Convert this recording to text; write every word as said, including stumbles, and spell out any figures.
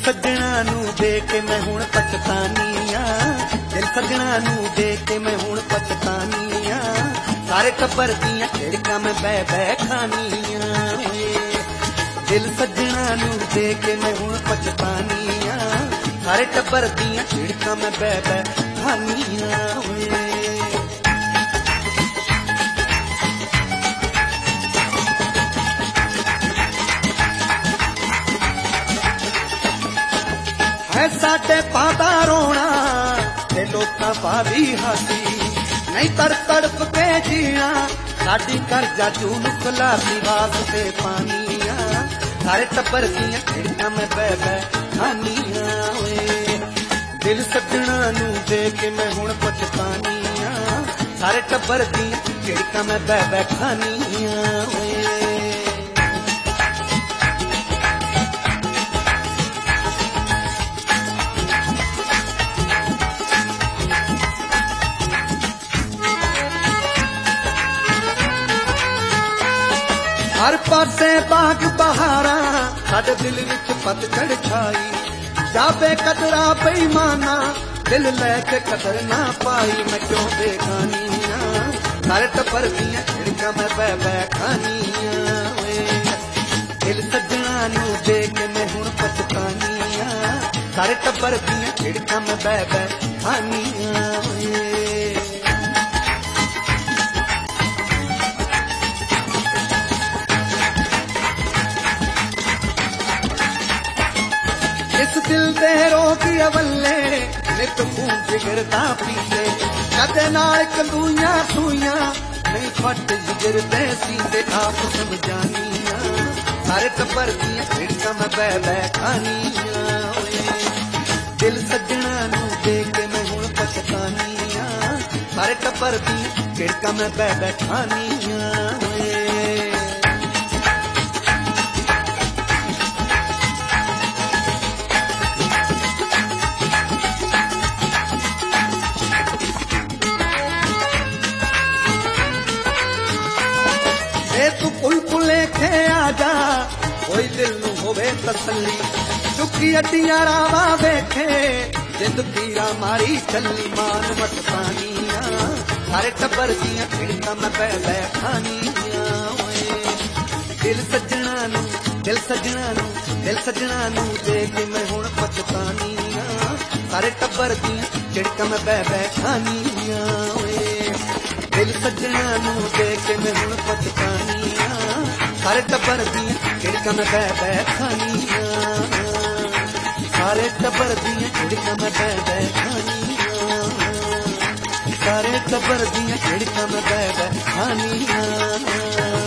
सज्जणा नू दे के मैं हुण पछतानी आ, दिल सज्जणा नू दे के मैं हुण पछतानी आ, सारे टब्बर दियां झिड़कां मैं बह बह खानी आ। दिल सज्जणा नू दे के मैं हुण पछतानी आ, सारे टब्बर दियां झिड़कां मैं बह बह खानी आ। है साडे पादा रोना ते लोकां पादी हासी, नहीं तर तड़प के जीना साडी करजा चून खलासी वास्ते पानिया, सारे टब्बर दियां झिड़कां मैं बह बह खानिया। दिल सज्जणा नू दे के मैं हुण पछतानिया, सारे टब्बर दियां झिड़कां मैं बह बह खानिया। हर पासे बाग बहारा साडे दिल विच पतझड़ छाई, जाबे कदरा बेईमाना दिल लैके कदर ना पाई। मैं क्यों बेगानिया सारे टब्बर दियां झिड़कां मैं बह बह खानिया। दिल सज्जणा नू दे के मैं हुण पछतानिया, सारे टब्बर दियां झिड़कां मैं बह बह खानिया। इस दिल दे रोगी अवले नित खून जिगरदा पीते, कदे नाल कंदूइयां सूइयां नहीं फट जिगर दे सीते। आप समझानिया सारे टब्बर दियां झिड़कां मैं बह बह खानिया। दिल सज्जणा नू दे के मैं हुण पछतानिया, सारे टब्बर दियां झिड़कां मैं बह बह खानिया। तू पुल पुले खे आजा कोई दिल नू होवे तसल्ली, चुकी अड्डियां रावा वेखे जिंद तीरा मारी चली। मान मस्तानिया सारे टब्बर दियां झिड़कां मैं बह बह खानिया। दिल सज्जणा नू दिल सज्जणा नू दिल सज्जणा नू दे के मैं हुण पछतानिया, सारे टब्बर दियां झिड़कां मैं बह बह खानिया। दिल सज्जणा नू दे के मैं हुण पछतानिया, सारे टब्बर दियां झिड़कां मैं बह बह खानिया। सारे टब्बर दियां झिड़कां मैं बह बह खानिया, सारे टब्बर दियां झिड़कां मैं बह बह खानिया।